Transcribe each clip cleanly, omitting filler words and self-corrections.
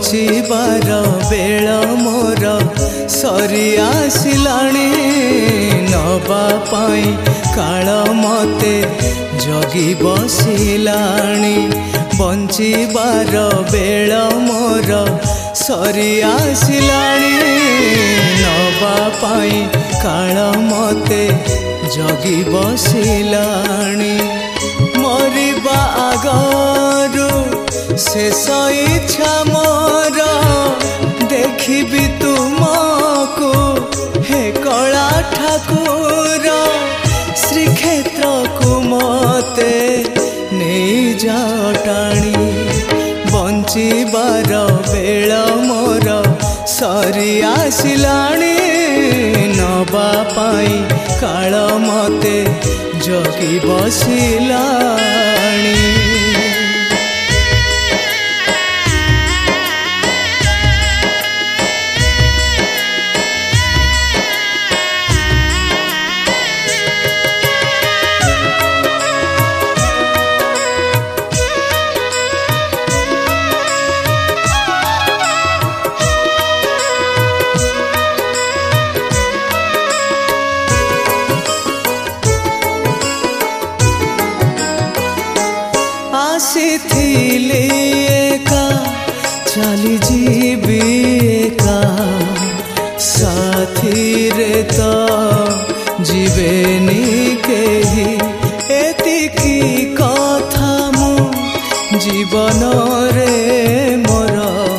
बंचिबार bell मोर सरी आसिलाणी नबा पाई काल मते जगी बसिलाणी बंचिबार बेल मोर सरी आसिलाणी नबा पाई काल मते जगी बसिलाणी मरिबा आगरू शेष इच्छा मोर देखिबी तुमको हे कला ठाकुर श्रीक्षेत्र को मते नहीं जाओ टाणी बंचिबार बेल मोर सरी आसिलाणी नबा पाई काल मते जगी बसिलाणी। आसीथिली एका चली जीवी एका साथी रे तो जीवेनी केही एतिकी कथा मु जीवन रे मोर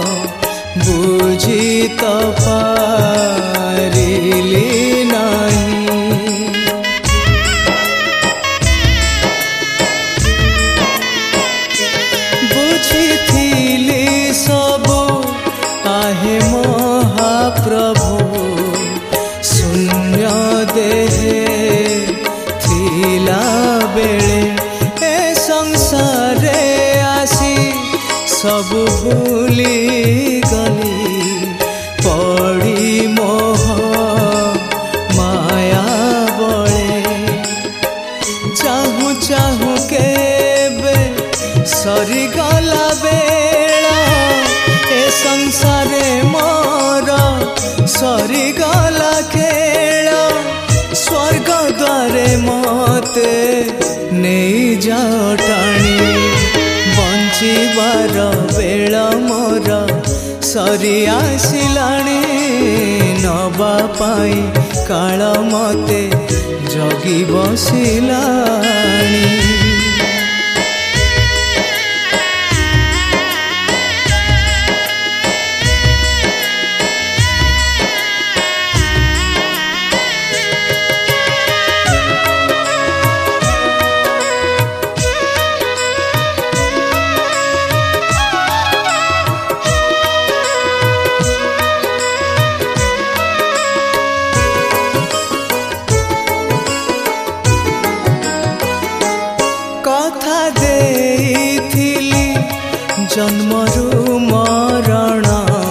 बुझी तो पारिली नहीं सबो आहे महाप्रभु शून्य देहे थिला बेले ए संसारे आसी सब भूली गली पड़ी मोह माया बड़े चाहू चाहू के सरी गला बेला ए संसारे मोर सरी गला खेल स्वर्ग द्वारे मते नहीं जाओ टाणी बंचिबार बेल मोर सरी आसिलाणी नबा पाई काल मते जगी बसिलाणी। कथा देइथिली जन्मरु मरण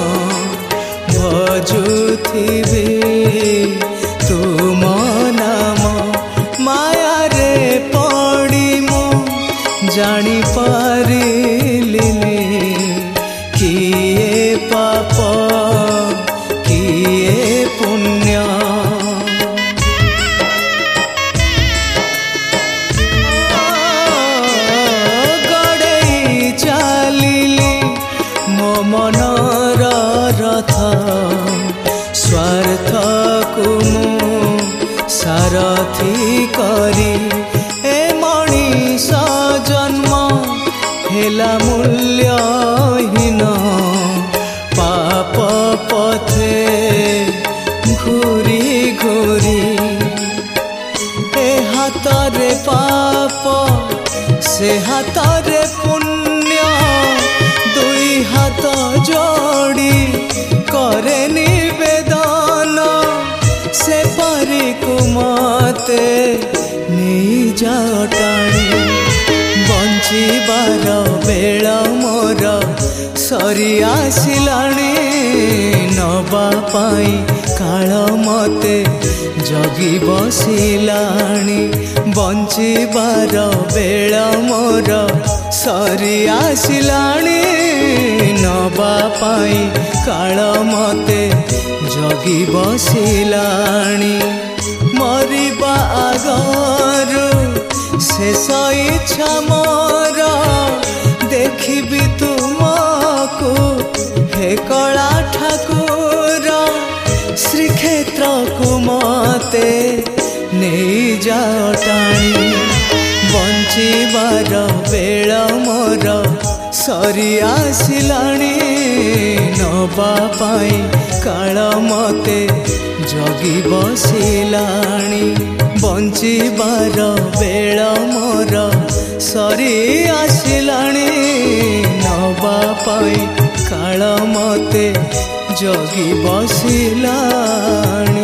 भजुथिबी तुम नाम माया रे पड़ी मु जानी पारिलिनी किए पाप किए पुण्य मनर रथ स्वार्थ को सारथी करी ए मनीष जन्म हेला मूल्यहीन पाप पथे घूरी घूरी ए हाथरे पाप से हाथरे पुण्य दुई हाथ जोड़ी करे निवेदन से परी कुमते नहीं जाओ टाणी बंचिबार बेल मोर सरी आसिलाणी नबा पाई काल मते जगी बसिलाणी बंचिबार बेल मोर सरी आसिलाणी नब नबा पाई काल मते जगी बसिलाणी मरिबा आगरु शेष इच्छा मोर देखिबी तुमको हे कला ठाकुर श्रीक्षेत्र को मते नहीं जाओ टाणी बंचिबार बेल मोर सरी आसिलाणी नबा पाई काल मते जगी बसिलाणी बंचिबार बेल मोर सरी आसिलाणी नबा पाई काल मते जगी बसिलाणी।